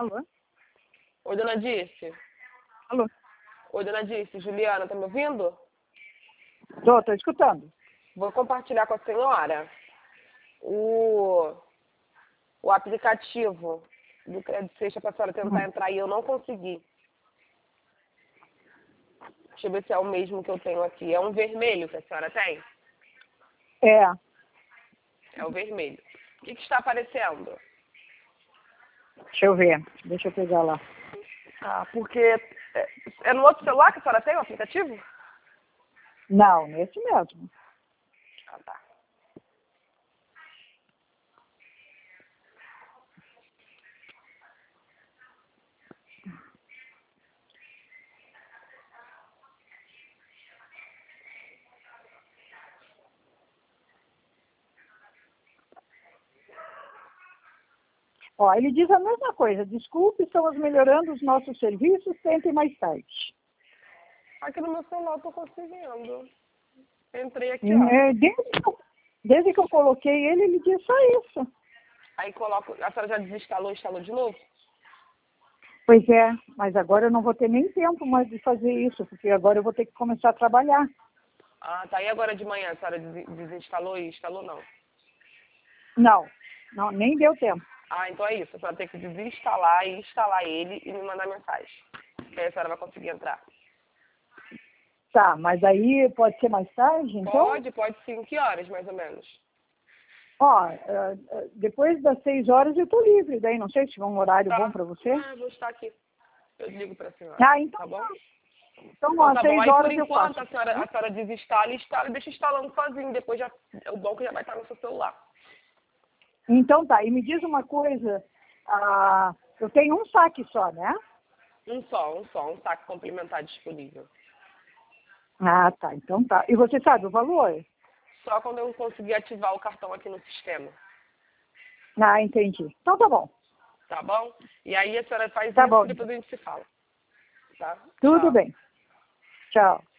Alô? Oi, dona Dirce. Alô? Oi, dona Dirce. Juliana, tá me ouvindo? Tô escutando. Vou compartilhar com a senhora o aplicativo do Crédito Sexta para a senhora tentar entrar e eu não consegui. Deixa eu ver se é o mesmo que eu tenho aqui. É um vermelho que a senhora tem? É. É o vermelho. O que está aparecendo? Deixa eu ver. Deixa eu pegar lá. Ah, porque é no outro celular que a senhora tem o aplicativo? Não, nesse mesmo. Ah, tá. Ó, ele diz a mesma coisa. Desculpe, estamos melhorando os nossos serviços. Tente mais tarde. Aqui no meu celular eu tô conseguindo. Entrei aqui, ó. Desde que eu coloquei ele diz só isso. Aí coloco. A senhora já desinstalou e instalou de novo? Pois é, mas agora eu não vou ter nem tempo mais de fazer isso, porque agora eu vou ter que começar a trabalhar. Ah, tá. E agora de manhã a senhora desinstalou e instalou não? Não, nem deu tempo. Ah, então é isso. A senhora tem que desinstalar e instalar ele e me mandar mensagem. Que aí a senhora vai conseguir entrar. Tá, mas aí pode ser mais tarde, então? Pode sim. Que horas, mais ou menos? Ó, depois das 6 horas eu tô livre, daí não sei se é um horário bom Tá. para você. Ah, vou estar aqui. Eu ligo pra senhora. Ah, então Tá bom? Então, Então às tá bom. 6 Aí por horas eu enquanto faço. a senhora desinstala e instala e deixa instalando sozinho. Depois já é o bom que já vai estar no seu celular. Então tá, e me diz uma coisa, eu tenho um saque só, né? Um saque complementar disponível. Ah, tá, então tá. E você sabe o valor? Só quando eu conseguir ativar o cartão aqui no sistema. Ah, entendi. Então tá bom. Tá bom? E aí a senhora faz Tá isso bom. e depois a gente se fala. Tá? Tudo Tchau. bem. Tchau.